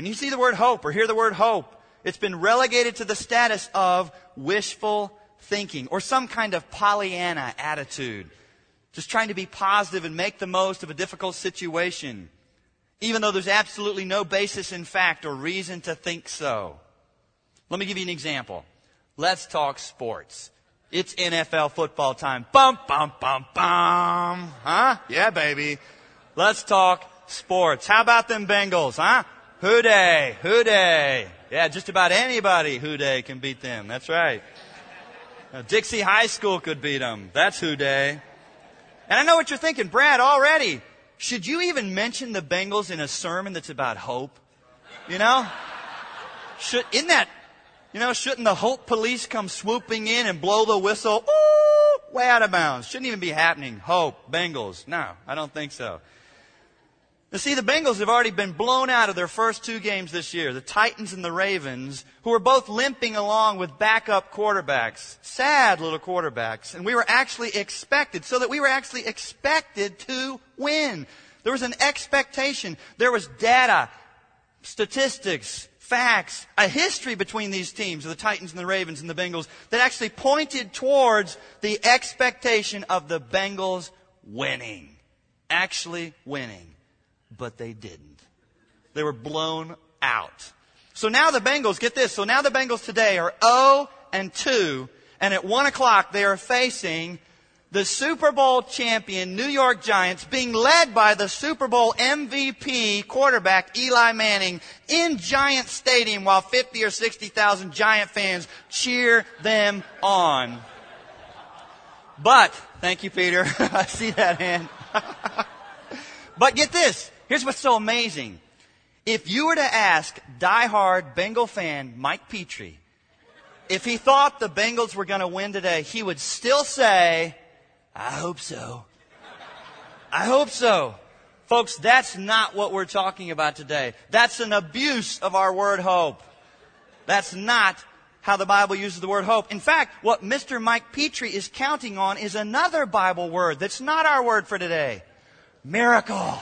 When you see the word hope or hear the word hope, it's been relegated to the status of wishful thinking or some kind of Pollyanna attitude. Just trying to be positive and make the most of a difficult situation, even though there's absolutely no basis in fact or reason to think so. Let me give you an example. Let's talk sports. It's NFL football time. Bum, bum, bum, bum. Huh? Yeah, baby. Let's talk sports. How about them Bengals, huh? Who dey? Who dey? Yeah, just about anybody who dey can beat them. That's right. Now, Dixie High School could beat them. That's who dey. And I know what you're thinking, Brad, already. Should you even mention the Bengals in a sermon that's about hope? You know? Shouldn't the hope police come swooping in and blow the whistle? Ooh, way out of bounds. Shouldn't even be happening. Hope, Bengals. No, I don't think so. You see, the Bengals have already been blown out of their first 2 games this year. The Titans and the Ravens, who are both limping along with backup quarterbacks. Sad little quarterbacks. And we were actually expected to win. There was an expectation. There was data, statistics, facts, a history between these teams, the Titans and the Ravens and the Bengals, that actually pointed towards the expectation of the Bengals winning. Actually winning. But they didn't. They were blown out. So now the Bengals, get this, today are 0-2, and at 1 o'clock they are facing the Super Bowl champion New York Giants, being led by the Super Bowl MVP quarterback Eli Manning in Giant Stadium while 50 or 60,000 Giant fans cheer them on. But, thank you, Peter. I see that hand. But get this. Here's what's so amazing. If you were to ask diehard Bengal fan Mike Petrie if he thought the Bengals were going to win today, he would still say, I hope so. I hope so. Folks, that's not what we're talking about today. That's an abuse of our word hope. That's not how the Bible uses the word hope. In fact, what Mr. Mike Petrie is counting on is another Bible word that's not our word for today. Miracle.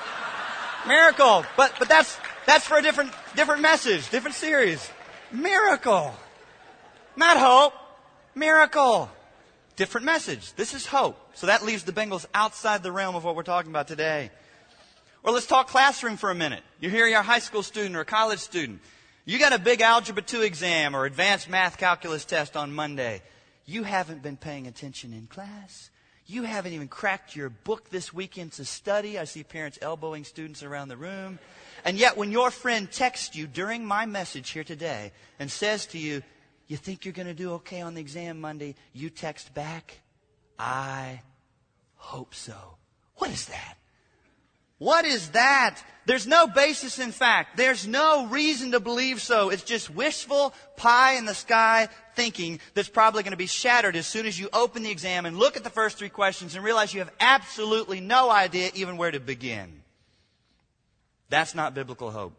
Miracle. But that's for a different message, different series. Miracle. Not hope. Miracle. Different message. This is hope. So that leaves the Bengals outside the realm of what we're talking about today. Or let's talk classroom for a minute. You're here, you're a high school student or a college student. You got a big Algebra 2 exam or advanced math calculus test on Monday. You haven't been paying attention in class. You haven't even cracked your book this weekend to study. I see parents elbowing students around the room. And yet when your friend texts you during my message here today and says to you, you think you're going to do okay on the exam Monday, you text back, I hope so. What is that? What is that? There's no basis in fact. There's no reason to believe so. It's just wishful, pie in the sky thinking that's probably going to be shattered as soon as you open the exam and look at the first 3 questions and realize you have absolutely no idea even where to begin. That's not biblical hope.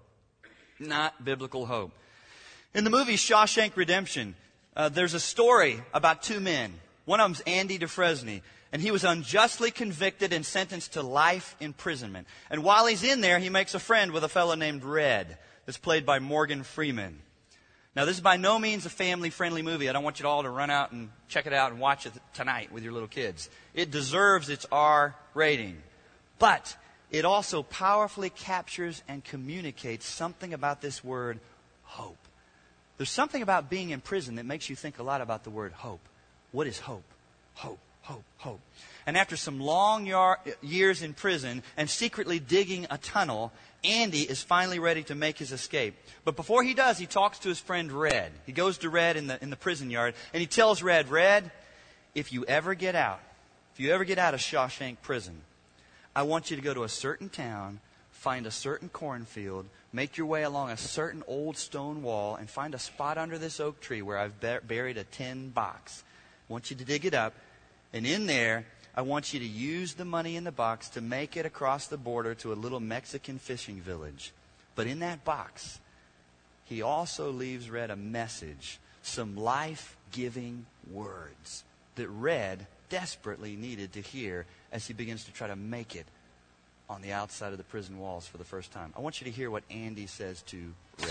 Not biblical hope. In the movie Shawshank Redemption, there's a story about 2 men. One of them's Andy Dufresne. And he was unjustly convicted and sentenced to life imprisonment. And while he's in there, he makes a friend with a fellow named Red, that's played by Morgan Freeman. Now, this is by no means a family-friendly movie. I don't want you all to run out and check it out and watch it tonight with your little kids. It deserves its R rating. But it also powerfully captures and communicates something about this word, hope. There's something about being in prison that makes you think a lot about the word hope. What is hope? Hope. Hope, hope. And after some long years in prison and secretly digging a tunnel, Andy is finally ready to make his escape. But before he does, he talks to his friend Red. He goes to Red in the prison yard, and he tells Red, if you ever get out of Shawshank Prison, I want you to go to a certain town, find a certain cornfield, make your way along a certain old stone wall, and find a spot under this oak tree where I've buried a tin box. I want you to dig it up. And in there, I want you to use the money in the box to make it across the border to a little Mexican fishing village. But in that box, he also leaves Red a message, some life-giving words that Red desperately needed to hear as he begins to try to make it on the outside of the prison walls for the first time. I want you to hear what Andy says to Red.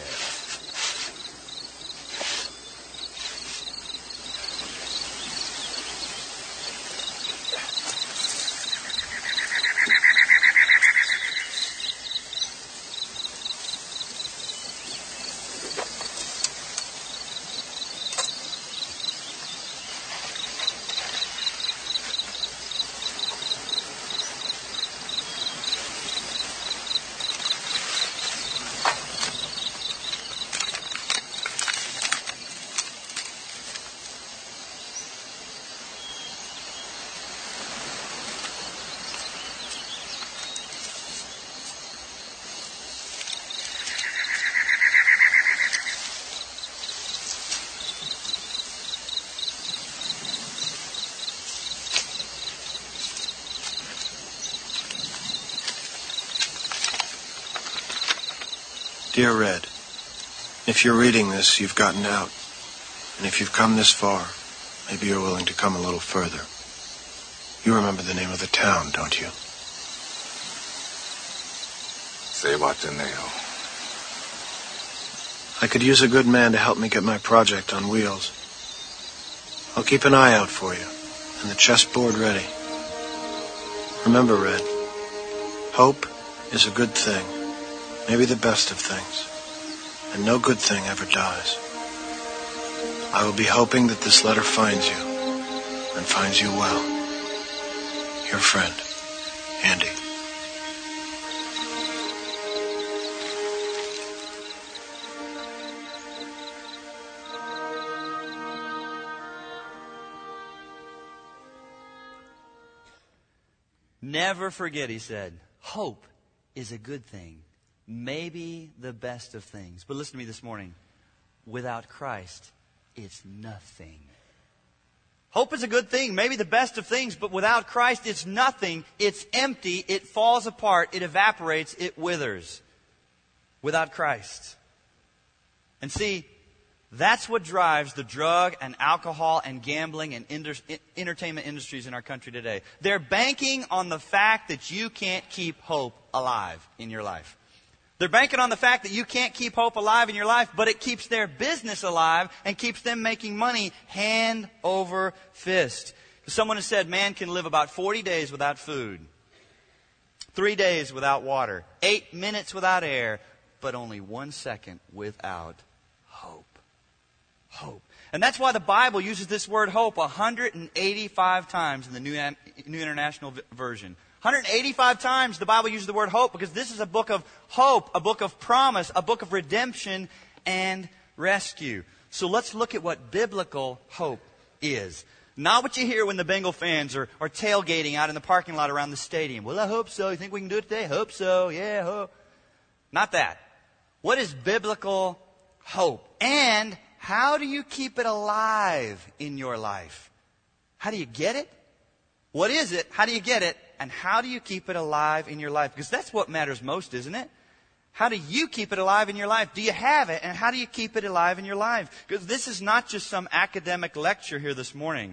Dear Red, if you're reading this, you've gotten out. And if you've come this far, maybe you're willing to come a little further. You remember the name of the town, don't you? Zihuatanejo. I could use a good man to help me get my project on wheels. I'll keep an eye out for you, and the chessboard ready. Remember, Red, hope is a good thing. Maybe the best of things, and no good thing ever dies. I will be hoping that this letter finds you, and finds you well. Your friend, Andy. Never forget, he said, hope is a good thing. Maybe the best of things. But listen to me this morning. Without Christ, it's nothing. Hope is a good thing, maybe the best of things, but without Christ, it's nothing. It's empty. It falls apart. It evaporates. It withers. Without Christ. And see, that's what drives the drug and alcohol and gambling and entertainment industries in our country today. They're banking on the fact that you can't keep hope alive in your life. They're banking on the fact that you can't keep hope alive in your life, but it keeps their business alive and keeps them making money hand over fist. Someone has said man can live about 40 days without food, 3 days without water, 8 minutes without air, but only 1 second without hope. Hope. And that's why the Bible uses this word hope 185 times in the New International Version. 185 times the Bible uses the word hope because this is a book of hope, a book of promise, a book of redemption and rescue. So let's look at what biblical hope is. Not what you hear when the Bengal fans are tailgating out in the parking lot around the stadium. Well, I hope so. You think we can do it today? Hope so. Yeah, hope. Not that. What is biblical hope? And how do you keep it alive in your life? How do you get it? What is it? How do you get it? And how do you keep it alive in your life? Because that's what matters most, isn't it? How do you keep it alive in your life? Do you have it? And how do you keep it alive in your life? Because this is not just some academic lecture here this morning.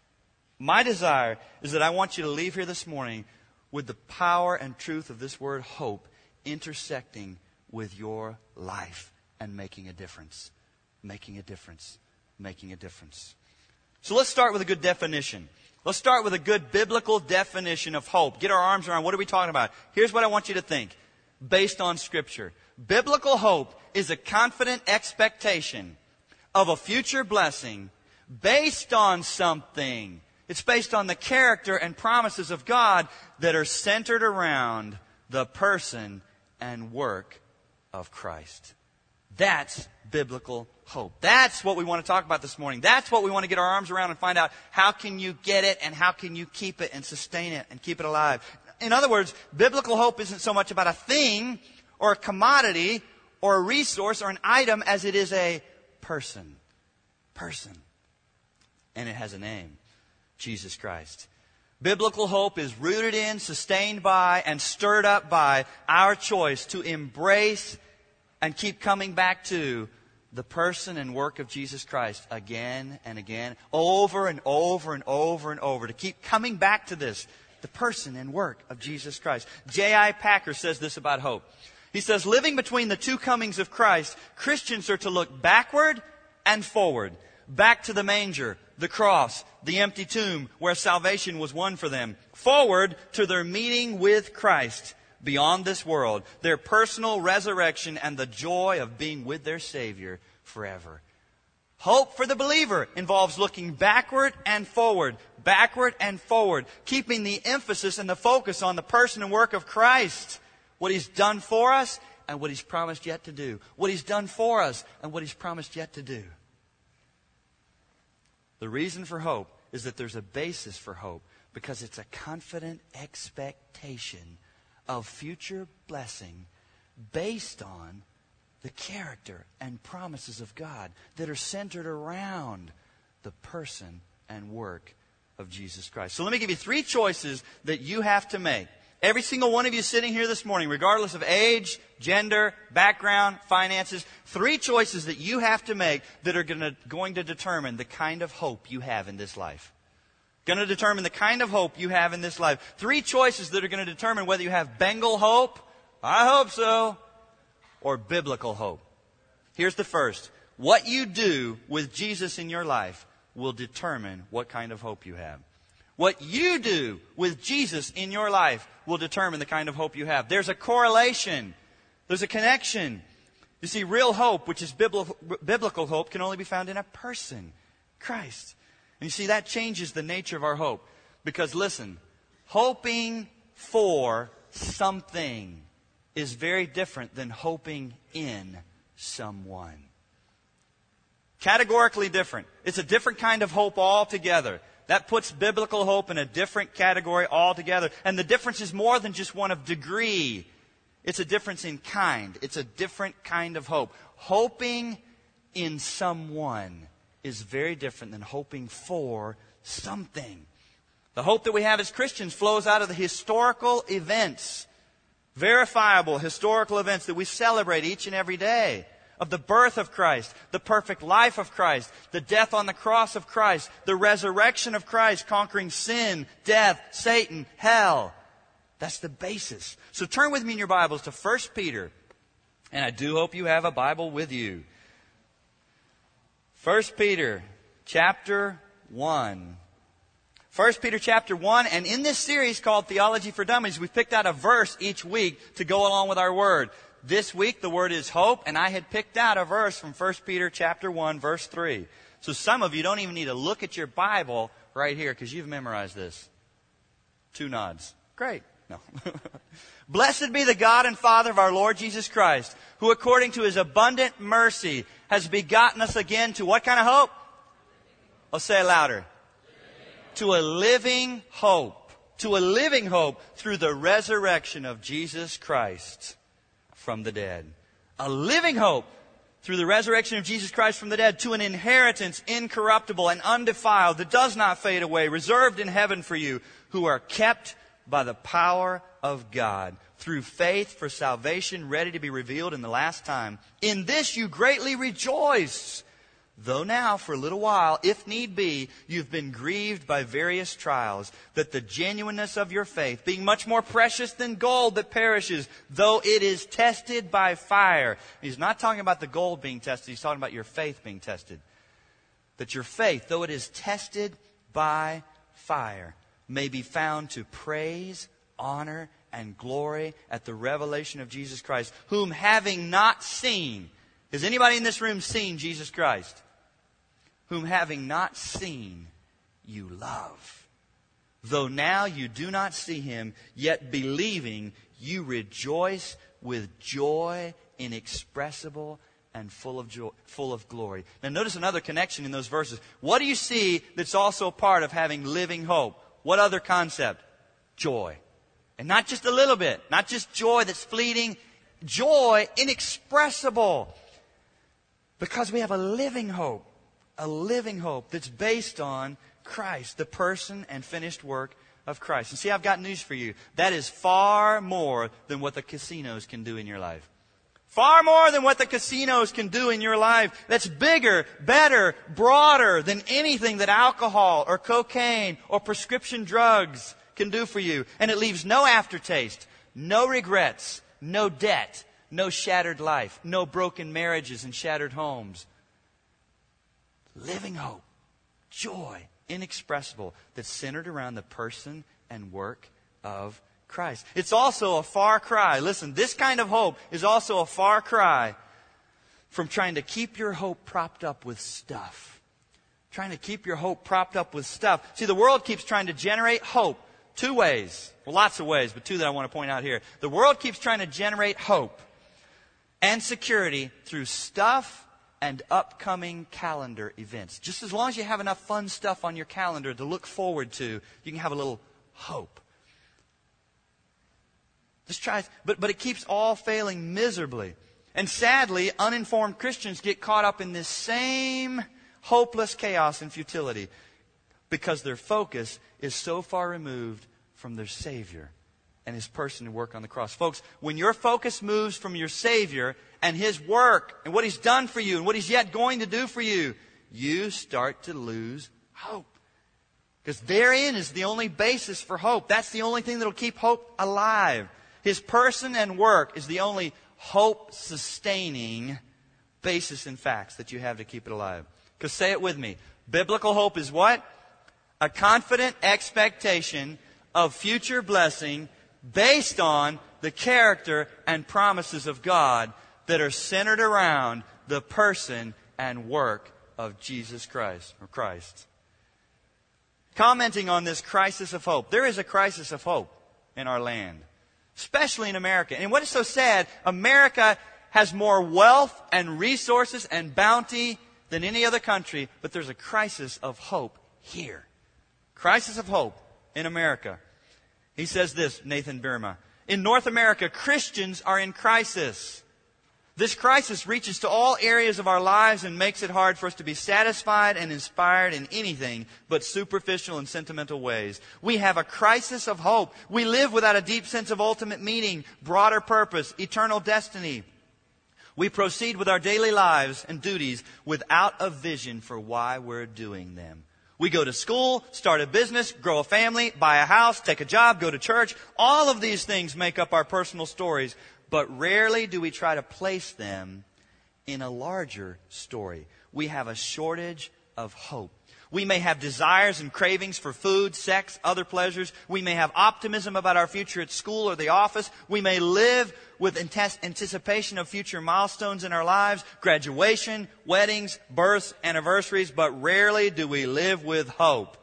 My desire is that I want you to leave here this morning with the power and truth of this word hope intersecting with your life and making a difference. Making a difference. Making a difference. So let's start with a good definition. Let's start with a good biblical definition of hope. Get our arms around what are we talking about? Here's what I want you to think based on Scripture. Biblical hope is a confident expectation of a future blessing based on something. It's based on the character and promises of God that are centered around the person and work of Christ. That's biblical hope. That's what we want to talk about this morning. That's what we want to get our arms around and find out how can you get it and how can you keep it and sustain it and keep it alive. In other words, biblical hope isn't so much about a thing or a commodity or a resource or an item as it is a person. Person. And it has a name. Jesus Christ. Biblical hope is rooted in, sustained by, and stirred up by our choice to embrace and keep coming back to the person and work of Jesus Christ again and again, over and over and over and over. To keep coming back to this. the person and work of Jesus Christ. J.I. Packer says this about hope. He says, living between the two comings of Christ, Christians are to look backward and forward. Back to the manger, the cross, the empty tomb where salvation was won for them. Forward to their meeting with Christ beyond this world, their personal resurrection and the joy of being with their Savior forever. Hope for the believer involves looking backward and forward, keeping the emphasis and the focus on the person and work of Christ. What He's done for us and what He's promised yet to do. What He's done for us and what He's promised yet to do. The reason for hope is that there's a basis for hope because it's a confident expectation of future blessing based on the character and promises of God that are centered around the person and work of Jesus Christ. So let me give you 3 choices that you have to make. Every single one of you sitting here this morning, regardless of age, gender, background, finances, 3 choices that you have to make that are going to determine the kind of hope you have in this life. Going to determine the kind of hope you have in this life. 3 choices that are going to determine whether you have Bengal hope, I hope so, or biblical hope. Here's the first. What you do with Jesus in your life will determine what kind of hope you have. What you do with Jesus in your life will determine the kind of hope you have. There's a correlation. There's a connection. You see, real hope, which is biblical hope, can only be found in a person, Christ. And you see, that changes the nature of our hope. Because listen, hoping for something is very different than hoping in someone. Categorically different. It's a different kind of hope altogether. That puts biblical hope in a different category altogether. And the difference is more than just one of degree. It's a difference in kind. It's a different kind of hope. Hoping in someone is very different than hoping for something. The hope that we have as Christians flows out of the historical events, verifiable historical events that we celebrate each and every day. Of the birth of Christ, the perfect life of Christ, the death on the cross of Christ, the resurrection of Christ, conquering sin, death, Satan, hell. That's the basis. So turn with me in your Bibles to 1 Peter. And I do hope you have a Bible with you. 1 Peter chapter 1. 1 Peter chapter 1, and in this series called Theology for Dummies, we've picked out a verse each week to go along with our word. This week, the word is hope, and I had picked out a verse from 1 Peter chapter 1, verse 3. So some of you don't even need to look at your Bible right here, because you've memorized this. 2 nods. Great. No. Blessed be the God and Father of our Lord Jesus Christ, who according to His abundant mercy has begotten us again to what kind of hope? Oh, say it louder. To a living hope. To a living hope through the resurrection of Jesus Christ from the dead. A living hope through the resurrection of Jesus Christ from the dead to an inheritance incorruptible and undefiled that does not fade away, reserved in heaven for you, who are kept by the power of God through faith for salvation ready to be revealed in the last time. In this you greatly rejoice, though now for a little while, if need be, you've been grieved by various trials, that the genuineness of your faith, being much more precious than gold that perishes, though it is tested by fire. He's not talking about the gold being tested. He's talking about your faith being tested. That your faith, though it is tested by fire, may be found to praise, honor, and glory at the revelation of Jesus Christ, whom having not seen, has anybody in this room seen Jesus Christ? Whom having not seen, you love. Though now you do not see Him, yet believing, you rejoice with joy inexpressible and full of glory. Now notice another connection in those verses. What do you see that's also part of having living hope? What other concept? Joy. And not just a little bit. Not just joy that's fleeting. Joy inexpressible. Because we have a living hope. A living hope that's based on Christ, the person and finished work of Christ. And see, I've got news for you. That is far more than what the casinos can do in your life. Far more than what the casinos can do in your life. That's bigger, better, broader than anything that alcohol or cocaine or prescription drugs can do for you. And it leaves no aftertaste, no regrets, no debt, no shattered life, no broken marriages and shattered homes. Living hope, joy, inexpressible, that's centered around the person and work of Christ. It's also a far cry. Listen, this kind of hope is also a far cry from trying to keep your hope propped up with stuff. Trying to keep your hope propped up with stuff. See, the world keeps trying to generate hope two ways. Well, lots of ways, but two that I want to point out here. The world keeps trying to generate hope and security through stuff and upcoming calendar events. Just as long as you have enough fun stuff on your calendar to look forward to, you can have a little hope. Just try, but it keeps all failing miserably. And sadly, uninformed Christians get caught up in this same hopeless chaos and futility because their focus is so far removed from their Savior and His person and work on the cross. Folks, when your focus moves from your Savior and His work and what He's done for you and what He's yet going to do for you, you start to lose hope. Because therein is the only basis for hope. That's the only thing that will keep hope alive. His person and work is the only hope-sustaining basis and facts that you have to keep it alive. Because say it with me. Biblical hope is what? A confident expectation of future blessing based on the character and promises of God that are centered around the person and work of Jesus Christ, or Christ. Commenting on this crisis of hope, there is a crisis of hope in our land, especially in America. And what is so sad, America has more wealth and resources and bounty than any other country, but there's a crisis of hope here. Crisis of hope in America. He says this, Nathan Birma. In North America, Christians are in crisis. This crisis reaches to all areas of our lives and makes it hard for us to be satisfied and inspired in anything but superficial and sentimental ways. We have a crisis of hope. We live without a deep sense of ultimate meaning, broader purpose, eternal destiny. We proceed with our daily lives and duties without a vision for why we're doing them. We go to school, start a business, grow a family, buy a house, take a job, go to church. All of these things make up our personal stories, but rarely do we try to place them in a larger story. We have a shortage of hope. We may have desires and cravings for food, sex, other pleasures. We may have optimism about our future at school or the office. We may live with anticipation of future milestones in our lives, graduation, weddings, births, anniversaries, but rarely do we live with hope,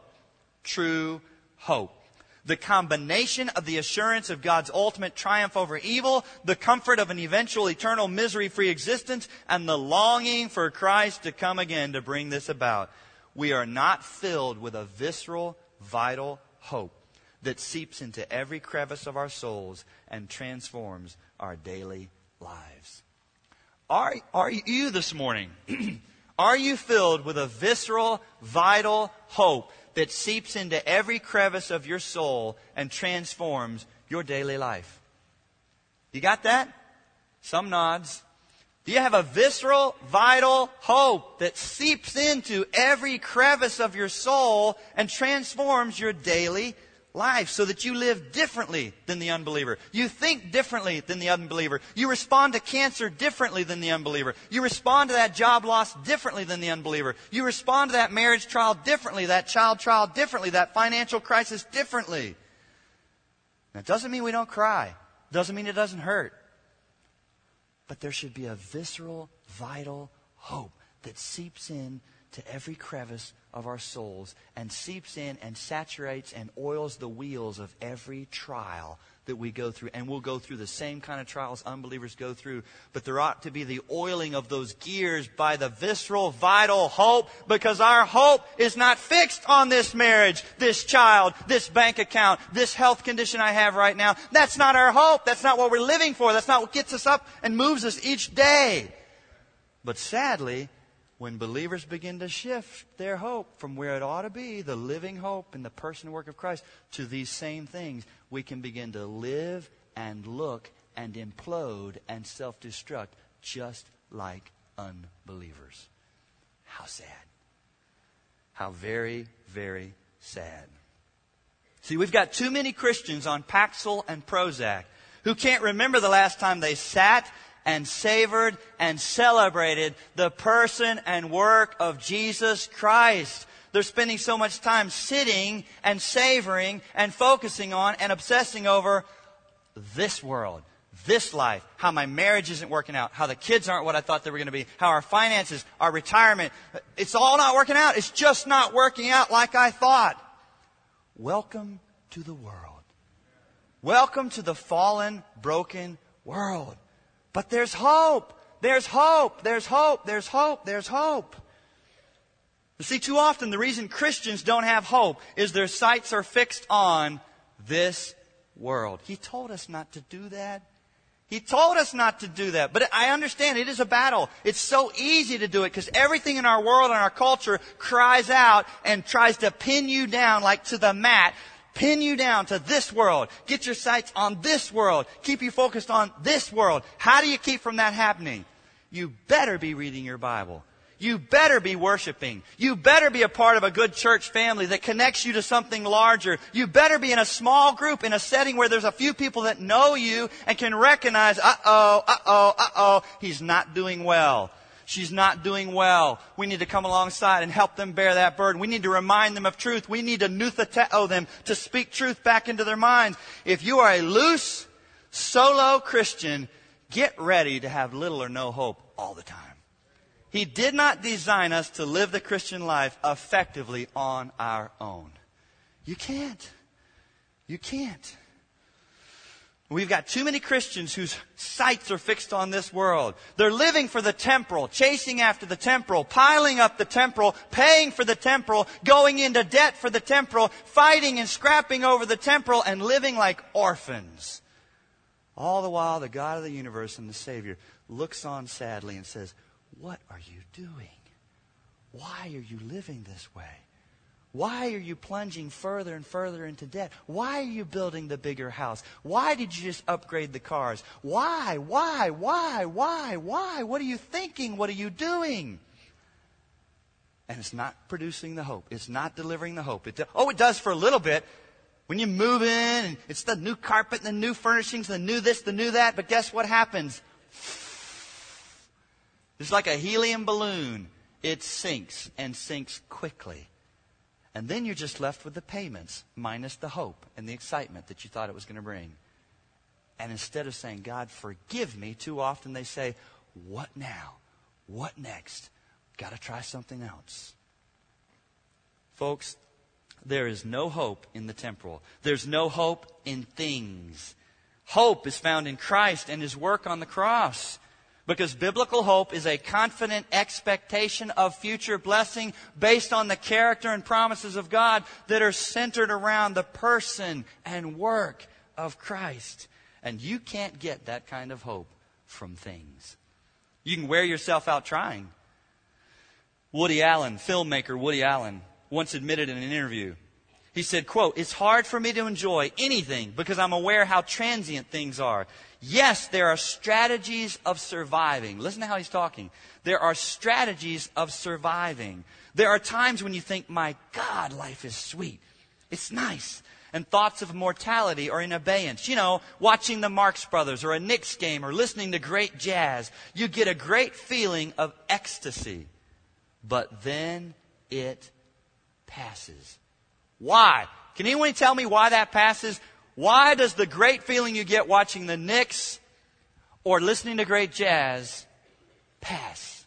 true hope. The combination of the assurance of God's ultimate triumph over evil, the comfort of an eventual eternal misery-free existence, and the longing for Christ to come again to bring this about. We are not filled with a visceral, vital hope that seeps into every crevice of our souls and transforms our daily lives. Are you this morning, are you filled with a visceral, vital hope that seeps into every crevice of your soul and transforms your daily life? You got that? Some nods. Do you have a visceral, vital hope that seeps into every crevice of your soul and transforms your daily life so that you live differently than the unbeliever? You think differently than the unbeliever. You respond to cancer differently than the unbeliever. You respond to that job loss differently than the unbeliever. You respond to that marriage trial differently, that child trial differently, that financial crisis differently. Now, it doesn't mean we don't cry. It doesn't mean it doesn't hurt. But there should be a visceral, vital hope that seeps in to every crevice of our souls and seeps in and saturates and oils the wheels of every trial that we go through. And we'll go through the same kind of trials unbelievers go through. But there ought to be the oiling of those gears by the visceral, vital hope, because our hope is not fixed on this marriage, this child, this bank account, this health condition I have right now. That's not our hope. That's not what we're living for. That's not what gets us up and moves us each day. But sadly, when believers begin to shift their hope from where it ought to be, the living hope in the person and work of Christ, to these same things, we can begin to live and look and implode and self-destruct just like unbelievers. How sad. How very, very sad. See, we've got too many Christians on Paxil and Prozac who can't remember the last time they sat and savored and celebrated the person and work of Jesus Christ. They're spending so much time sitting and savoring and focusing on and obsessing over this world, this life, how my marriage isn't working out, how the kids aren't what I thought they were going to be, how our finances, our retirement, it's all not working out. It's just not working out like I thought. Welcome to the world. Welcome to the fallen, broken world. But there's hope. There's hope. There's hope. There's hope. There's hope. You see, too often the reason Christians don't have hope is their sights are fixed on this world. He told us not to do that. He told us not to do that. But I understand it is a battle. It's so easy to do it because everything in our world and our culture cries out and tries to pin you down like to the mat. Pin you down to this world. Get your sights on this world. Keep you focused on this world. How do you keep from that happening? You better be reading your Bible. You better be worshiping. You better be a part of a good church family that connects you to something larger. You better be in a small group, in a setting where there's a few people that know you and can recognize, he's not doing well. She's not doing well. We need to come alongside and help them bear that burden. We need to remind them of truth. We need to nuthateo them to speak truth back into their minds. If you are a loose, solo Christian, get ready to have little or no hope all the time. He did not design us to live the Christian life effectively on our own. You can't. You can't. We've got too many Christians whose sights are fixed on this world. They're living for the temporal, chasing after the temporal, piling up the temporal, paying for the temporal, going into debt for the temporal, fighting and scrapping over the temporal, and living like orphans. All the while, the God of the universe and the Savior looks on sadly and says, "What are you doing? Why are you living this way? Why are you plunging further and further into debt? Why are you building the bigger house? Why did you just upgrade the cars? Why? What are you thinking? What are you doing?" And it's not producing the hope. It's not delivering the hope. It does for a little bit. When you move in, and it's the new carpet, and the new furnishings, the new this, the new that. But guess what happens? It's like a helium balloon. It sinks and sinks quickly. And then you're just left with the payments, minus the hope and the excitement that you thought it was going to bring. And instead of saying, "God, forgive me," too often they say, "What now? What next? Got to try something else." Folks, there is no hope in the temporal. There's no hope in things. Hope is found in Christ and His work on the cross. Because biblical hope is a confident expectation of future blessing based on the character and promises of God that are centered around the person and work of Christ. And you can't get that kind of hope from things. You can wear yourself out trying. Filmmaker Woody Allen, once admitted in an interview, he said, quote, "It's hard for me to enjoy anything because I'm aware how transient things are. Yes, there are strategies of surviving." Listen to how he's talking. There are strategies of surviving. There are times when you think, "My God, life is sweet. It's nice." And thoughts of mortality are in abeyance. You know, watching the Marx Brothers or a Knicks game or listening to great jazz. You get a great feeling of ecstasy. But then it passes. Why? Can anyone tell me why that passes? Why does the great feeling you get watching the Knicks or listening to great jazz pass?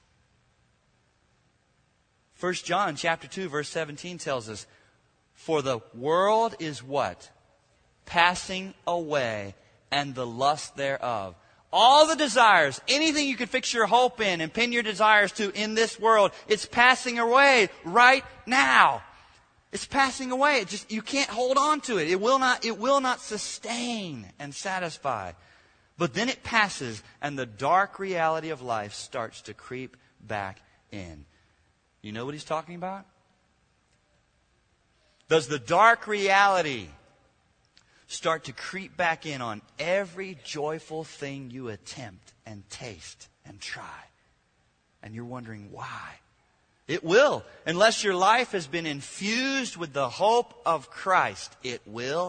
1 John chapter 2, verse 17 tells us, "For the world is" what? "Passing away, and the lust thereof." All the desires, anything you could fix your hope in and pin your desires to in this world, it's passing away right now. It's passing away. You can't hold on to it. It will not sustain and satisfy. But then it passes, and the dark reality of life starts to creep back in. You know what he's talking about? Does the dark reality start to creep back in on every joyful thing you attempt and taste and try? And you're wondering why. It will. Unless your life has been infused with the hope of Christ, it will.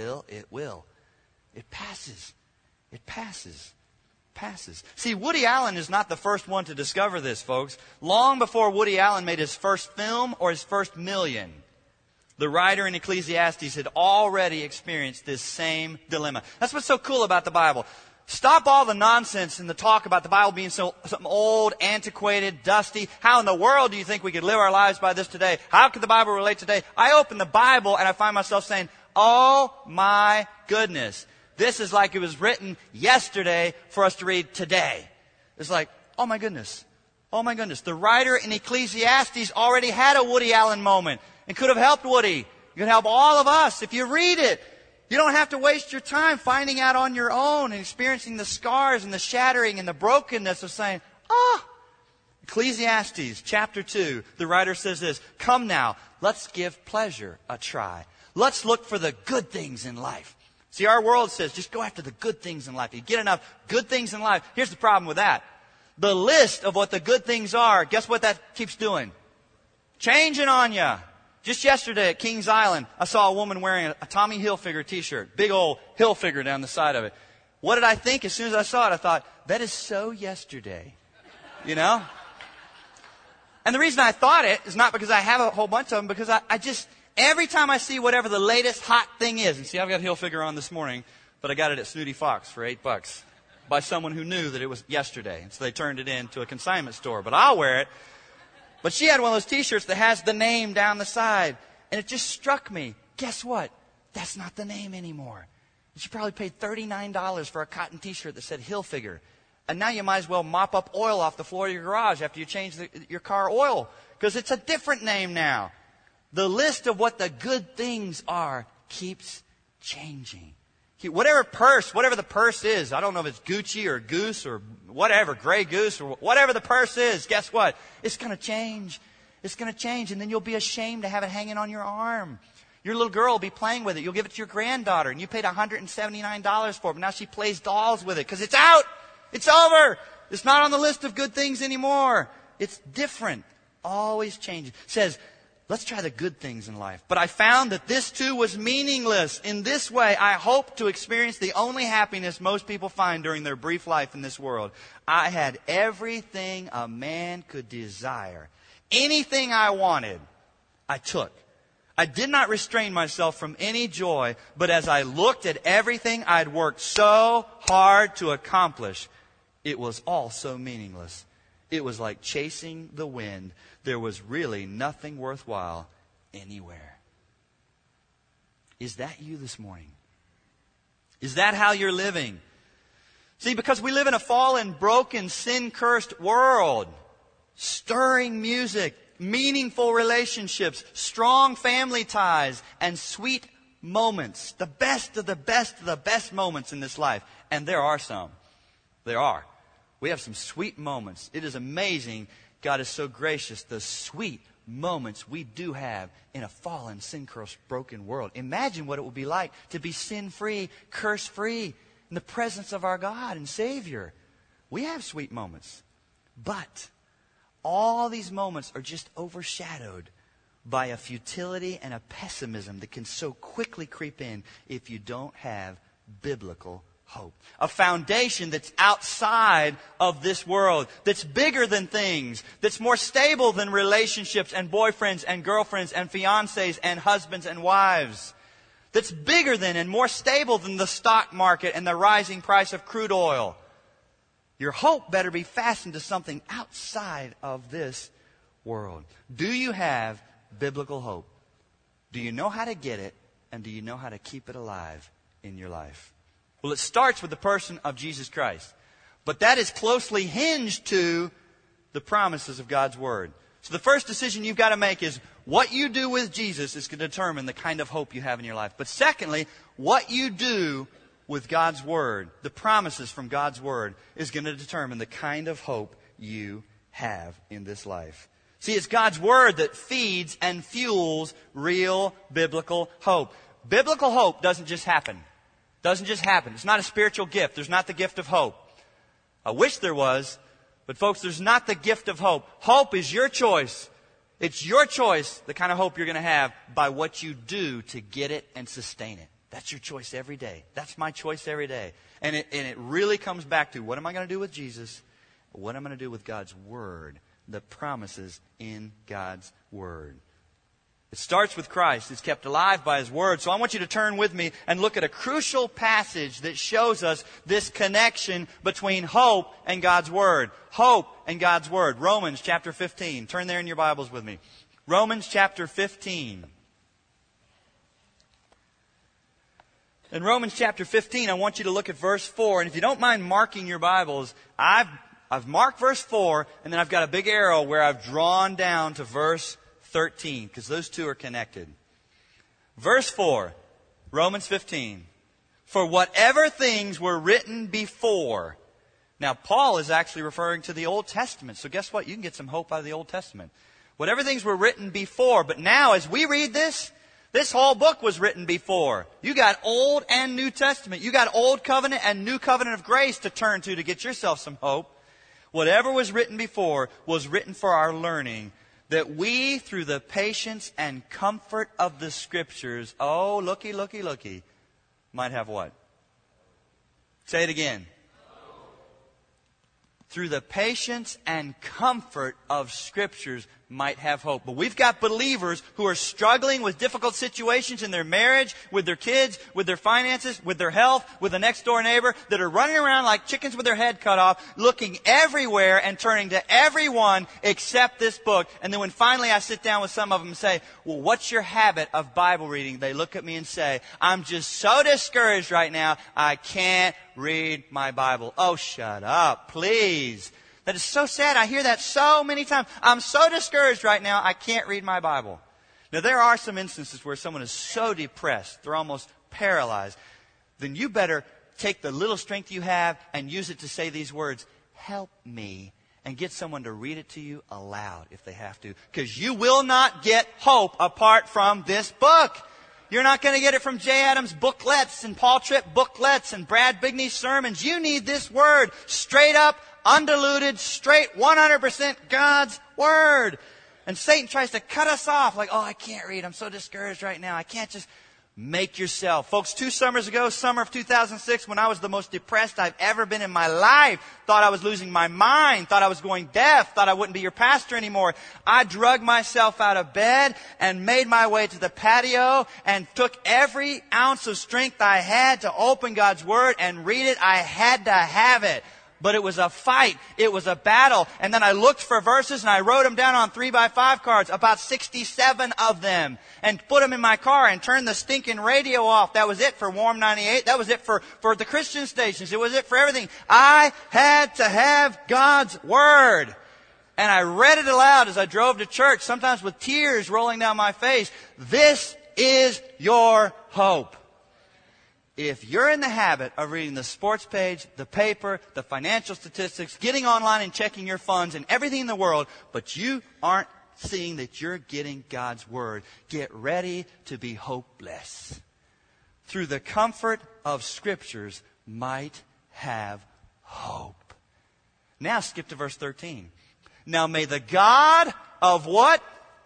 It passes. It passes. Passes. See, Woody Allen is not the first one to discover this, folks. Long before Woody Allen made his first film or his first million, the writer in Ecclesiastes had already experienced this same dilemma. That's what's so cool about the Bible. Stop all the nonsense and the talk about the Bible being something old, antiquated, dusty. How in the world do you think we could live our lives by this today? How could the Bible relate today? I open the Bible and I find myself saying, oh my goodness. This is like it was written yesterday for us to read today. It's like, oh my goodness. Oh my goodness. The writer in Ecclesiastes already had a Woody Allen moment and could have helped Woody. You can help all of us if you read it. You don't have to waste your time finding out on your own and experiencing the scars and the shattering and the brokenness of saying, Ecclesiastes chapter 2, the writer says this, come now, let's give pleasure a try. Let's look for the good things in life. See, our world says, just go after the good things in life. You get enough good things in life. Here's the problem with that. The list of what the good things are, guess what that keeps doing? Changing on you. Just yesterday at Kings Island, I saw a woman wearing a Tommy Hilfiger t-shirt. Big old Hilfiger down the side of it. What did I think? As soon as I saw it, I thought, that is so yesterday. You know? And the reason I thought it is not because I have a whole bunch of them, because I just, every time I see whatever the latest hot thing is, and see, I've got Hilfiger on this morning, but I got it at Snooty Fox for $8 by someone who knew that it was yesterday. And so they turned it into a consignment store. But I'll wear it. But she had one of those t-shirts that has the name down the side. And it just struck me. Guess what? That's not the name anymore. She probably paid $39 for a cotton t-shirt that said Hilfiger. And now you might as well mop up oil off the floor of your garage after you change your car oil. Because it's a different name now. The list of what the good things are keeps changing. Whatever the purse is, I don't know if it's Gucci or Goose or whatever, Grey Goose or whatever the purse is, guess what? It's going to change. It's going to change, and then you'll be ashamed to have it hanging on your arm. Your little girl will be playing with it. You'll give it to your granddaughter, and you paid $179 for it, but now she plays dolls with it because it's out. It's over. It's not on the list of good things anymore. It's different. Always changing. It says, let's try the good things in life. But I found that this too was meaningless. In this way, I hope to experience the only happiness most people find during their brief life in this world. I had everything a man could desire. Anything I wanted, I took. I did not restrain myself from any joy, but as I looked at everything I'd worked so hard to accomplish, it was all so meaningless. It was like chasing the wind. There was really nothing worthwhile anywhere. Is that you this morning? Is that how you're living? See, because we live in a fallen, broken, sin-cursed world. Stirring music, meaningful relationships, strong family ties, and sweet moments. The best of the best of the best moments in this life. And there are some. There are. We have some sweet moments. It is amazing. God is so gracious. The sweet moments we do have in a fallen, sin-cursed, broken world. Imagine what it would be like to be sin-free, curse-free in the presence of our God and Savior. We have sweet moments. But all these moments are just overshadowed by a futility and a pessimism that can so quickly creep in if you don't have biblical hope. A foundation that's outside of this world, that's bigger than things, that's more stable than relationships and boyfriends and girlfriends and fiancés and husbands and wives, that's bigger than and more stable than the stock market and the rising price of crude oil. Your hope better be fastened to something outside of this world. Do you have biblical hope? Do you know how to get it? And do you know how to keep it alive in your life? Well, it starts with the person of Jesus Christ. But that is closely hinged to the promises of God's Word. So the first decision you've got to make is what you do with Jesus is going to determine the kind of hope you have in your life. But secondly, what you do with God's Word, the promises from God's Word, is going to determine the kind of hope you have in this life. See, it's God's Word that feeds and fuels real biblical hope. Biblical hope doesn't just happen. Doesn't just happen. It's not a spiritual gift. There's not the gift of hope. I wish there was, but folks, there's not the gift of hope. Hope is your choice It's your choice, the kind of hope you're going to have by what you do to get it and sustain it. That's your choice every day. That's my choice every day. And it really comes back to, what am I going to do with Jesus? What am I going to do with God's Word? The promises in God's Word. It starts with Christ. It's kept alive by His Word. So I want you to turn with me and look at a crucial passage that shows us this connection between hope and God's Word. Hope and God's Word. Romans chapter 15. Turn there in your Bibles with me. Romans chapter 15. In Romans chapter 15, I want you to look at verse 4. And if you don't mind marking your Bibles, I've marked verse 4, and then I've got a big arrow where I've drawn down to verse 13, because those two are connected. Verse 4, Romans 15. For whatever things were written before. Now, Paul is actually referring to the Old Testament. So guess what? You can get some hope out of the Old Testament. Whatever things were written before. But now, as we read this whole book was written before. You got Old and New Testament. You got Old Covenant and New Covenant of grace to turn to get yourself some hope. Whatever was written before was written for our learning, that we, through the patience and comfort of the Scriptures, oh, looky, might have what? Say it again. Through the patience and comfort of Scriptures might have hope. But we've got believers who are struggling with difficult situations in their marriage, with their kids, with their finances, with their health, with the next door neighbor, that are running around like chickens with their head cut off, looking everywhere and turning to everyone except this book. And then when finally I sit down with some of them and say, well, what's your habit of Bible reading? They look at me and say, I'm just so discouraged right now, I can't read my Bible. Oh, shut up, please. That is so sad. I hear that so many times. I'm so discouraged right now, I can't read my Bible. Now, there are some instances where someone is so depressed, they're almost paralyzed. Then you better take the little strength you have and use it to say these words, help me, and get someone to read it to you aloud if they have to. Because you will not get hope apart from this book. You're not going to get it from Jay Adams booklets and Paul Tripp booklets and Brad Bigney's sermons. You need this Word straight up, undiluted, straight, 100% God's Word. And Satan tries to cut us off like, oh, I can't read. I'm so discouraged right now. I can't just make yourself. Folks, 2 summers ago, summer of 2006, when I was the most depressed I've ever been in my life, thought I was losing my mind, thought I was going deaf, thought I wouldn't be your pastor anymore, I drug myself out of bed and made my way to the patio and took every ounce of strength I had to open God's Word and read it. I had to have it. But it was a fight. It was a battle. And then I looked for verses and I wrote them down on 3x5 cards, about 67 of them, and put them in my car and turned the stinking radio off. That was it for Warm 98. That was it for the Christian stations. It was it for everything. I had to have God's Word. And I read it aloud as I drove to church, sometimes with tears rolling down my face. This is your hope. If you're in the habit of reading the sports page, the paper, the financial statistics, getting online and checking your funds and everything in the world, but you aren't seeing that you're getting God's Word, get ready to be hopeless. Through the comfort of Scriptures might have hope. Now skip to verse 13. Now may the God of what?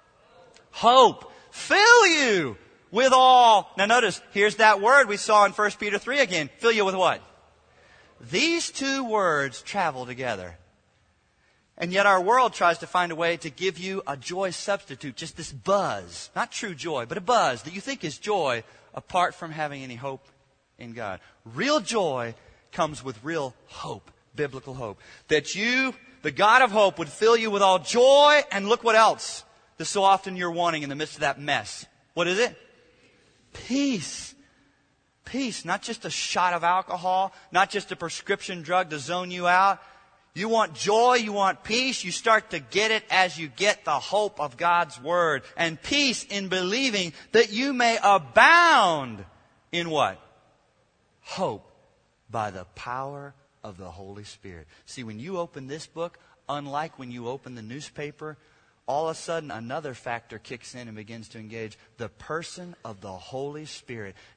Hope fill you with all. Now notice, here's that word we saw in 1 Peter 3 again. Fill you with what? These two words travel together. And yet our world tries to find a way to give you a joy substitute, just this buzz. Not true joy, but a buzz that you think is joy apart from having any hope in God. Real joy comes with real hope, biblical hope. That you, the God of hope, would fill you with all joy, and look what else that so often you're wanting in the midst of that mess. What is it? Peace. Peace, not just a shot of alcohol, not just a prescription drug to zone you out. You want joy, you want peace, you start to get it as you get the hope of God's Word. And peace in believing that you may abound in what? Hope by the power of the Holy Spirit. See, when you open this book, unlike when you open the newspaper, all of a sudden another factor kicks in and begins to engage. The person of the Holy Spirit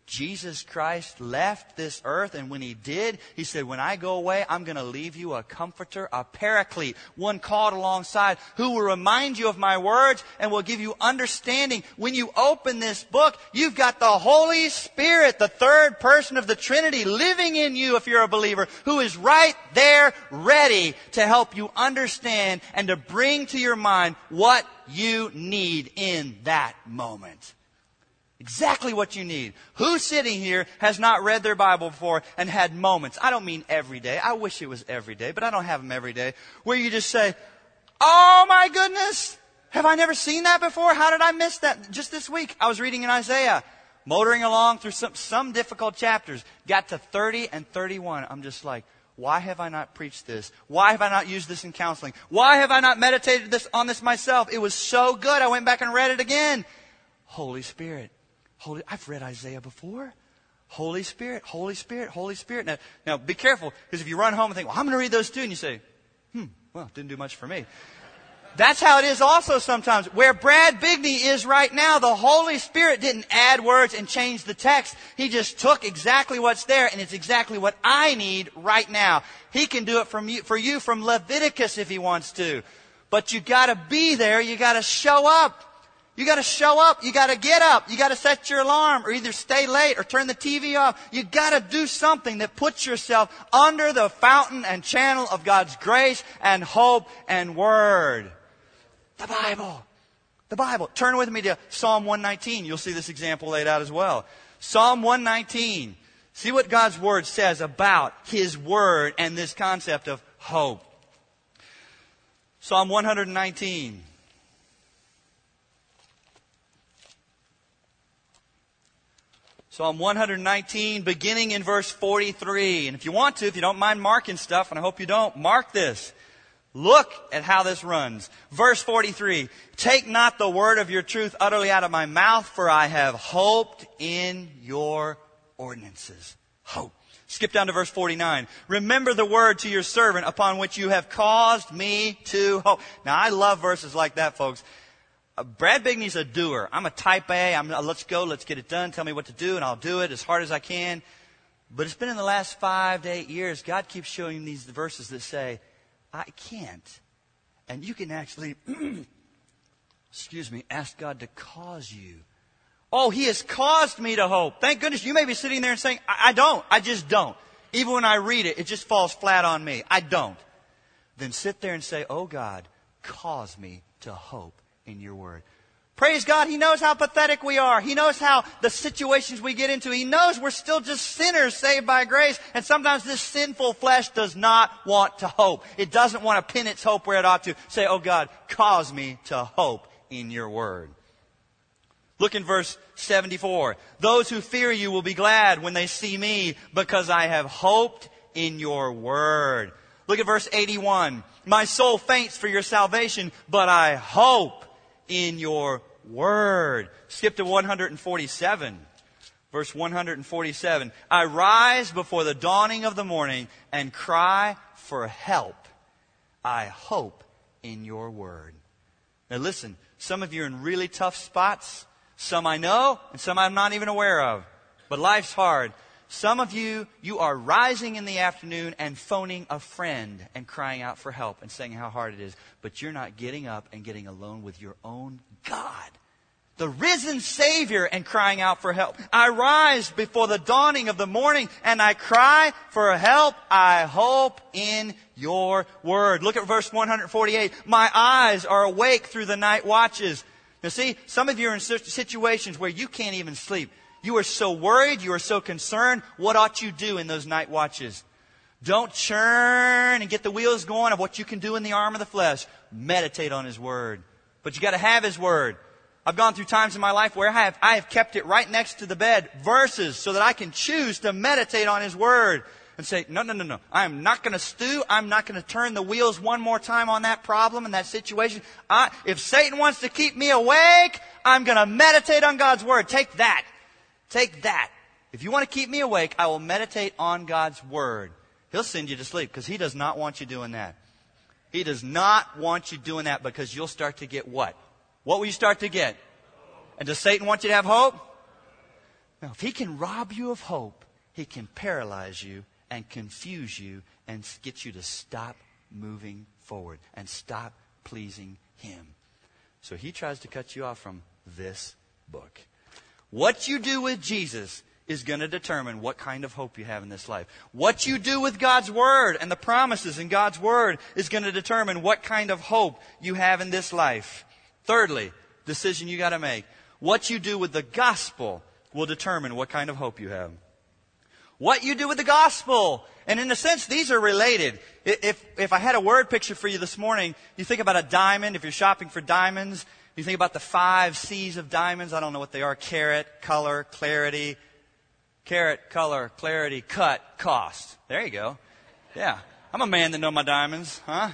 Jesus Christ left this earth, and when He did, He said, when I go away, I'm going to leave you a comforter, a paraclete, one called alongside, who will remind you of my words and will give you understanding. When you open this book, you've got the Holy Spirit, the third person of the Trinity, living in you if you're a believer, who is right there ready to help you understand and to bring to your mind what you need in that moment. Exactly what you need. Who sitting here has not read their Bible before and had moments? I don't mean every day. I wish it was every day, but I don't have them every day. Where you just say, oh my goodness, have I never seen that before? How did I miss that? Just this week, I was reading in Isaiah, motoring along through some difficult chapters. Got to 30 and 31. I'm just like, why have I not preached this? Why have I not used this in counseling? Why have I not meditated on this myself? It was so good. I went back and read it again. Holy Spirit. I've read Isaiah before. Holy Spirit, Holy Spirit, Holy Spirit. Now be careful, because if you run home and think, well, I'm going to read those too, and you say, well, didn't do much for me. That's how it is also sometimes. Where Brad Bigney is right now, the Holy Spirit didn't add words and change the text. He just took exactly what's there, and it's exactly what I need right now. He can do it for you from Leviticus if He wants to. But you got to be there. You got to show up. You got to show up. You got to get up. You got to set your alarm, or either stay late or turn the TV off. You got to do something that puts yourself under the fountain and channel of God's grace and hope and word. The Bible. The Bible. Turn with me to Psalm 119. You'll see this example laid out as well. Psalm 119. See what God's word says about His word and this concept of hope. Psalm 119. Psalm 119, beginning in verse 43. And if you want to, if you don't mind marking stuff, and I hope you don't, mark this. Look at how this runs. Verse 43, take not the word of your truth utterly out of my mouth, for I have hoped in your ordinances. Hope. Skip down to verse 49. Remember the word to your servant upon which you have caused me to hope. Now, I love verses like that, folks. Brad Bigney's a doer. I'm a type A. Let's go, let's get it done. Tell me what to do, and I'll do it as hard as I can. But it's been in the last 5 to 8 years, God keeps showing these verses that say, I can't. And you can actually, ask God to cause you. Oh, He has caused me to hope. Thank goodness. You may be sitting there and saying, I don't. I just don't. Even when I read it, it just falls flat on me. I don't. Then sit there and say, oh God, cause me to hope in your word. Praise God, He knows how pathetic we are. He knows how the situations we get into. He knows we're still just sinners saved by grace. And sometimes this sinful flesh does not want to hope. It doesn't want to pin its hope where it ought to. Say, oh God, cause me to hope in your word. Look in verse 74. Those who fear you will be glad when they see me, because I have hoped in your word. Look at verse 81. My soul faints for your salvation, but I hope in your word. Skip to 147. Verse 147. I rise before the dawning of the morning and cry for help. I hope in your word. Now listen, some of you are in really tough spots. Some I know, and some I'm not even aware of. But life's hard. Some of you are rising in the afternoon and phoning a friend and crying out for help and saying how hard it is. But you're not getting up and getting alone with your own God, the risen Savior, and crying out for help. I rise before the dawning of the morning and I cry for help. I hope in your word. Look at verse 148. My eyes are awake through the night watches. Now see, some of you are in situations where you can't even sleep. You are so worried. You are so concerned. What ought you do in those night watches? Don't churn and get the wheels going of what you can do in the arm of the flesh. Meditate on His word. But you got to have His word. I've gone through times in my life where I have kept it right next to the bed, verses, so that I can choose to meditate on His word and say, no. I am not going to stew. I'm not going to turn the wheels one more time on that problem and that situation. If Satan wants to keep me awake, I'm going to meditate on God's word. Take that. Take that. If you want to keep me awake, I will meditate on God's word. He'll send you to sleep because He does not want you doing that. He does not want you doing that, because you'll start to get what? What will you start to get? And does Satan want you to have hope? Now, if he can rob you of hope, he can paralyze you and confuse you and get you to stop moving forward and stop pleasing him. So he tries to cut you off from this book. What you do with Jesus is going to determine what kind of hope you have in this life. What you do with God's Word and the promises in God's Word is going to determine what kind of hope you have in this life. Thirdly, decision you got to make. What you do with the gospel will determine what kind of hope you have. What you do with the gospel. And in a sense, these are related. If I had a word picture for you this morning, you think about a diamond. If you're shopping for diamonds, you think about the 5 C's of diamonds. I don't know what they are. Carat, color, clarity. Carat, color, clarity, cut, cost. There you go. Yeah. I'm a man that knows my diamonds, huh?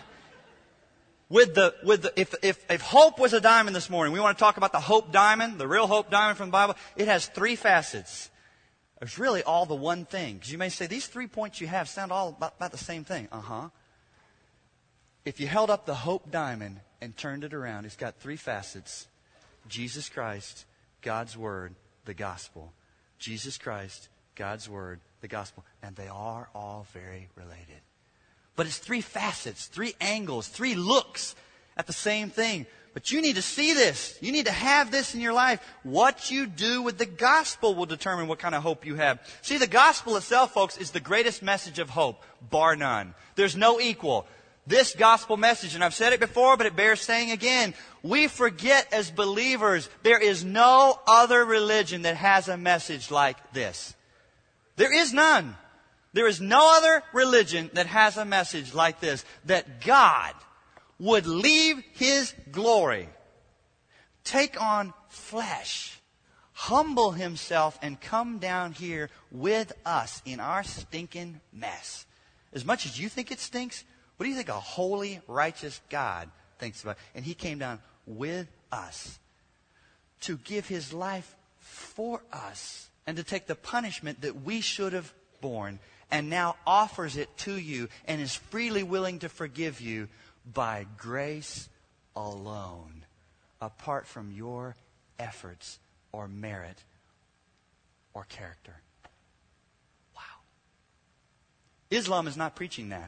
If hope was a diamond this morning, we want to talk about the hope diamond, the real hope diamond from the Bible. It has 3 facets. It's really all the one thing. Because you may say, these 3 points you have sound all about the same thing. If you held up the hope diamond and turned it around, it's got 3 facets. Jesus Christ, God's Word, the gospel. Jesus Christ, God's Word, the gospel. And they are all very related. But it's 3 facets, 3 angles, 3 looks at the same thing. But you need to see this. You need to have this in your life. What you do with the gospel will determine what kind of hope you have. See, the gospel itself, folks, is the greatest message of hope, bar none. There's no equal. This gospel message, and I've said it before, but it bears saying again, we forget as believers, there is no other religion that has a message like this. There is none. There is no other religion that has a message like this, that God would leave His glory, take on flesh, humble Himself, and come down here with us in our stinking mess. As much as you think it stinks, what do you think a holy, righteous God thinks about it? And He came down with us to give His life for us and to take the punishment that we should have borne, and now offers it to you and is freely willing to forgive you by grace alone, apart from your efforts or merit or character. Wow. Islam is not preaching that.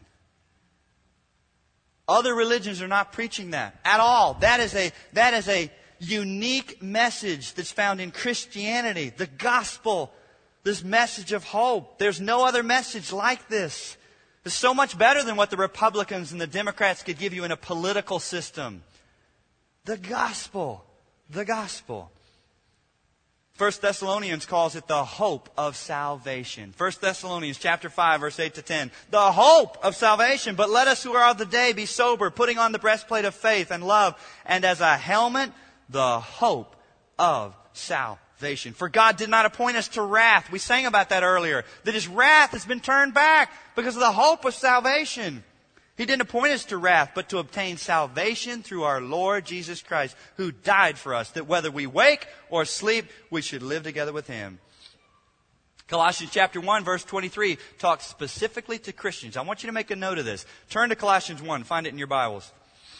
Other religions are not preaching that at all. That is a unique message that's found in Christianity, the gospel, this message of hope. There's no other message like this. It's so much better than what the Republicans and the Democrats could give you in a political system. The gospel. The gospel. 1 Thessalonians calls it the hope of salvation. 1 Thessalonians chapter 5, verse 8 to 10. The hope of salvation. But let us who are of the day be sober, putting on the breastplate of faith and love, and as a helmet, the hope of salvation. For God did not appoint us to wrath. We sang about that earlier. That His wrath has been turned back because of the hope of salvation. He didn't appoint us to wrath, but to obtain salvation through our Lord Jesus Christ, who died for us, that whether we wake or sleep, we should live together with Him. Colossians chapter 1, verse 23 talks specifically to Christians. I want you to make a note of this. Turn to Colossians 1. Find it in your Bibles.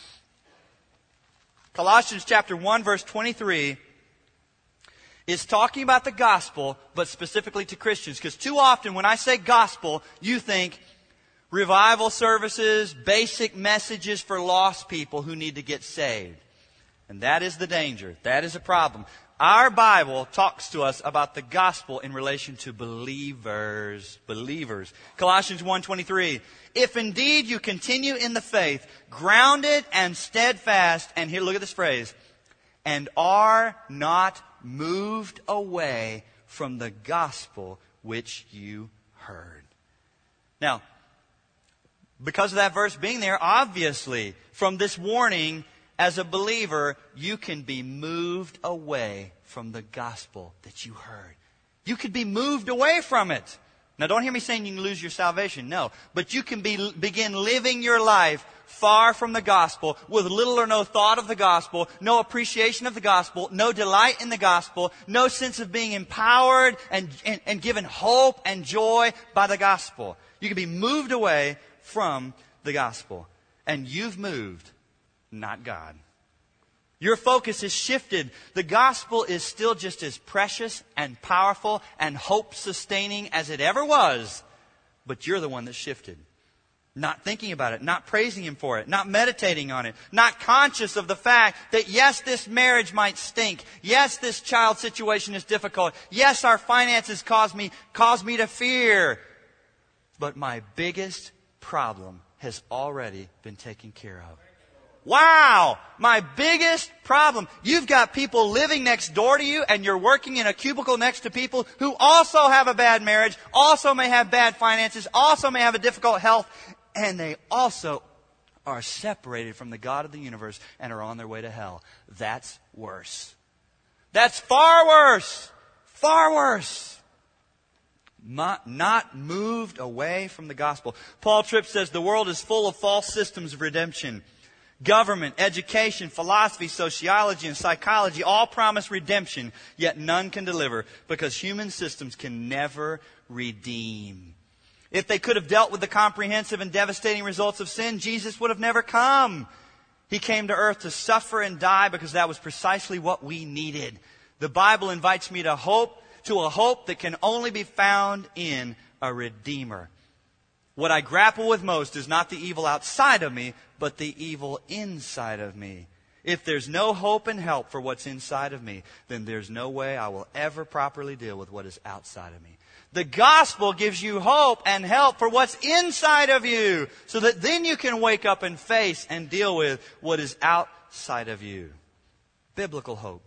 Colossians chapter 1, verse 23 is talking about the gospel, but specifically to Christians. Because too often when I say gospel, you think revival services, basic messages for lost people who need to get saved. And that is the danger. That is a problem. Our Bible talks to us about the gospel in relation to believers. Believers. Colossians 1:23. If indeed you continue in the faith, grounded and steadfast, and here look at this phrase, and are not moved away from the gospel which you heard. Now, because of that verse being there, obviously, from this warning, as a believer, you can be moved away from the gospel that you heard. You could be moved away from it. Now, don't hear me saying you can lose your salvation. No. But you can begin living your life far from the gospel, with little or no thought of the gospel, no appreciation of the gospel, no delight in the gospel, no sense of being empowered and given hope and joy by the gospel. You can be moved away from the gospel. And you've moved, not God. Your focus is shifted. The gospel is still just as precious and powerful and hope-sustaining as it ever was, but you're the one that shifted. Not thinking about it, not praising Him for it, not meditating on it, not conscious of the fact that yes, this marriage might stink. Yes, this child situation is difficult. Yes, our finances cause me to fear. But my biggest problem has already been taken care of. Wow! My biggest problem. You've got people living next door to you and you're working in a cubicle next to people who also have a bad marriage, also may have bad finances, also may have a difficult health, and they also are separated from the God of the universe and are on their way to hell. That's worse. That's far worse. Far worse. Not moved away from the gospel. Paul Tripp says the world is full of false systems of redemption. Government, education, philosophy, sociology, and psychology all promise redemption, yet none can deliver because human systems can never redeem. If they could have dealt with the comprehensive and devastating results of sin, Jesus would have never come. He came to earth to suffer and die because that was precisely what we needed. The Bible invites me to a hope that can only be found in a Redeemer. What I grapple with most is not the evil outside of me, but the evil inside of me. If there's no hope and help for what's inside of me, then there's no way I will ever properly deal with what is outside of me. The gospel gives you hope and help for what's inside of you, so that then you can wake up and face and deal with what is outside of you. Biblical hope.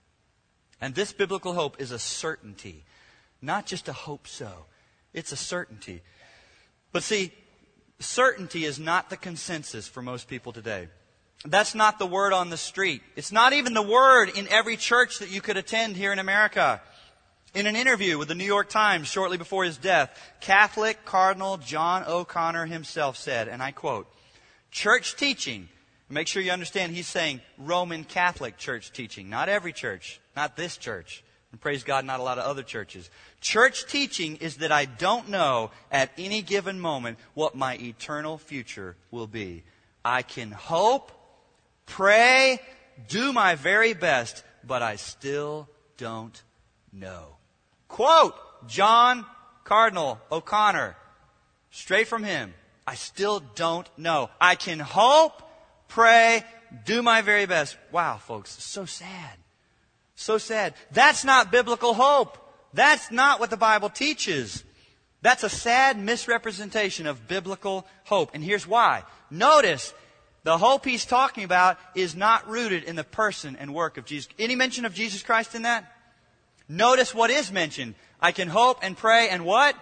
And this biblical hope is a certainty, not just a hope so. It's a certainty. But see, certainty is not the consensus for most people today. That's not the word on the street. It's not even the word in every church that you could attend here in America. In an interview with the New York Times shortly before his death, Catholic Cardinal John O'Connor himself said, and I quote, "Church teaching," make sure you understand he's saying Roman Catholic church teaching, not every church, not this church. And praise God, not a lot of other churches. Church teaching is that I don't know at any given moment what my eternal future will be. I can hope, pray, do my very best, but I still don't know. Quote, John Cardinal O'Connor, straight from him. I still don't know. I can hope, pray, do my very best. Wow, folks, so sad. So sad. That's not biblical hope. That's not what the Bible teaches. That's a sad misrepresentation of biblical hope. And here's why. Notice, the hope he's talking about is not rooted in the person and work of Jesus. Any mention of Jesus Christ in that? Notice what is mentioned. I can hope and pray and what?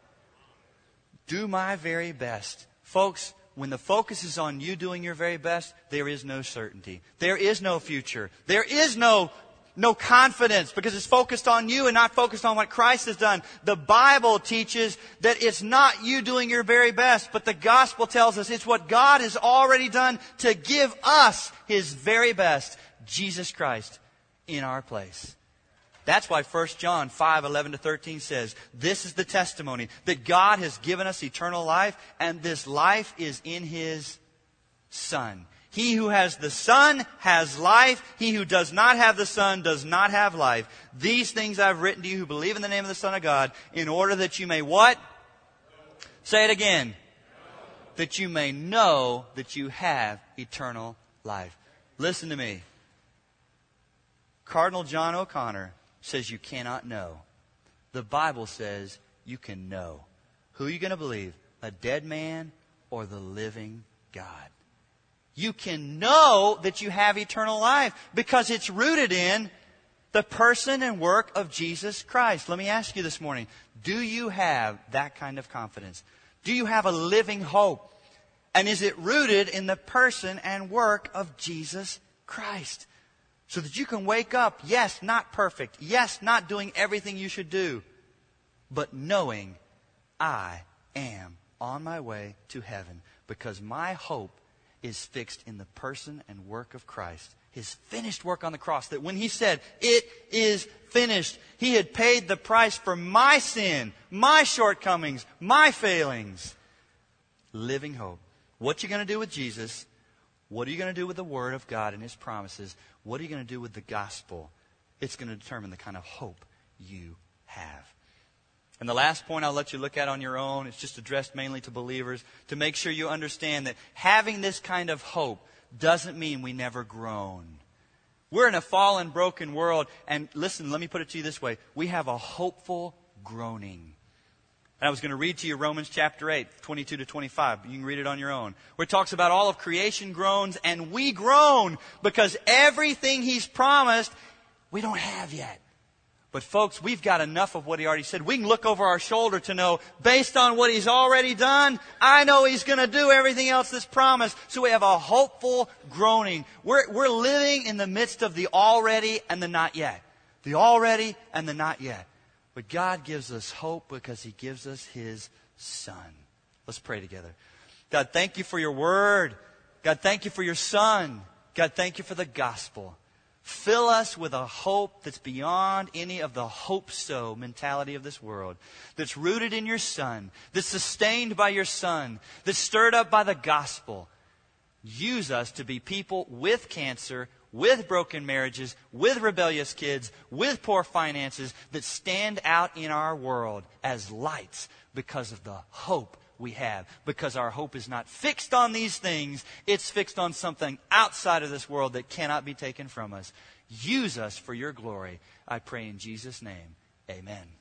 Do my very best. Folks, when the focus is on you doing your very best, there is no certainty. There is no future. There is no confidence because it's focused on you and not focused on what Christ has done. The Bible teaches that it's not you doing your very best, but the gospel tells us it's what God has already done to give us His very best, Jesus Christ, in our place. That's why 1 John 5:11-13 says, this is the testimony that God has given us eternal life, and this life is in His Son. He who has the Son has life. He who does not have the Son does not have life. These things I've written to you who believe in the name of the Son of God, in order that you may what? Say it again. That you may know that you have eternal life. Listen to me. Cardinal John O'Connor says you cannot know. The Bible says you can know. Who are you going to believe? A dead man or the living God? You can know that you have eternal life because it's rooted in the person and work of Jesus Christ. Let me ask you this morning, do you have that kind of confidence? Do you have a living hope? And is it rooted in the person and work of Jesus Christ? So that you can wake up, yes, not perfect, yes, not doing everything you should do, but knowing I am on my way to heaven because my hope is fixed in the person and work of Christ. His finished work on the cross. That when He said, it is finished, He had paid the price for my sin, my shortcomings, my failings. Living hope. What you going to do with Jesus? What are you going to do with the Word of God and His promises? What are you going to do with the gospel? It's going to determine the kind of hope you have. And the last point I'll let you look at on your own, it's just addressed mainly to believers, to make sure you understand that having this kind of hope doesn't mean we never groan. We're in a fallen, broken world, and listen, let me put it to you this way. We have a hopeful groaning. And I was going to read to you Romans chapter 8, 22 to 25. You can read it on your own. Where it talks about all of creation groans, and we groan because everything He's promised, we don't have yet. But folks, we've got enough of what He already said. We can look over our shoulder to know, based on what He's already done, I know He's going to do everything else that's promised. So we have a hopeful groaning. We're living in the midst of the already and the not yet. The already and the not yet. But God gives us hope because He gives us His Son. Let's pray together. God, thank You for Your Word. God, thank You for Your Son. God, thank You for the gospel. Fill us with a hope that's beyond any of the hope-so mentality of this world, that's rooted in Your Son, that's sustained by Your Son, that's stirred up by the gospel. Use us to be people with cancer, with broken marriages, with rebellious kids, with poor finances that stand out in our world as lights because of the hope we have. Because our hope is not fixed on these things, it's fixed on something outside of this world that cannot be taken from us. Use us for Your glory. I pray in Jesus' name. Amen.